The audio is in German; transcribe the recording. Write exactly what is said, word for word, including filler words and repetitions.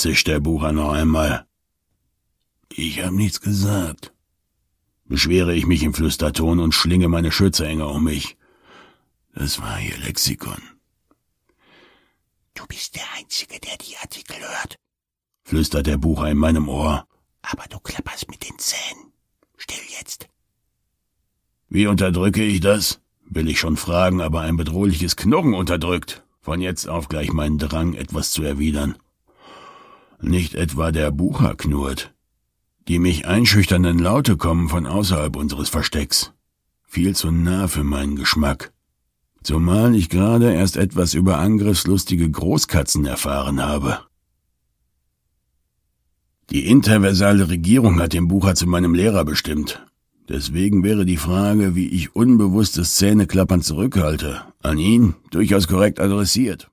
zischt der Bucher noch einmal. Ich hab nichts gesagt, beschwere ich mich im Flüsterton und schlinge meine Schürze enger um mich. Das war ihr Lexikon. Du bist der Einzige, der die Artikel hört, flüstert der Bucher in meinem Ohr. Aber du klapperst mit den Zähnen. Still jetzt. Wie unterdrücke ich das? Will ich schon fragen, aber ein bedrohliches Knurren unterdrückt. Von jetzt auf gleich meinen Drang, etwas zu erwidern. Nicht etwa der Bucher knurrt. Die mich einschüchternden Laute kommen von außerhalb unseres Verstecks. Viel zu nah für meinen Geschmack. Zumal ich gerade erst etwas über angriffslustige Großkatzen erfahren habe. Die interversale Regierung hat den Bucher zu meinem Lehrer bestimmt. Deswegen wäre die Frage, wie ich unbewusstes Zähneklappern zurückhalte, an ihn durchaus korrekt adressiert.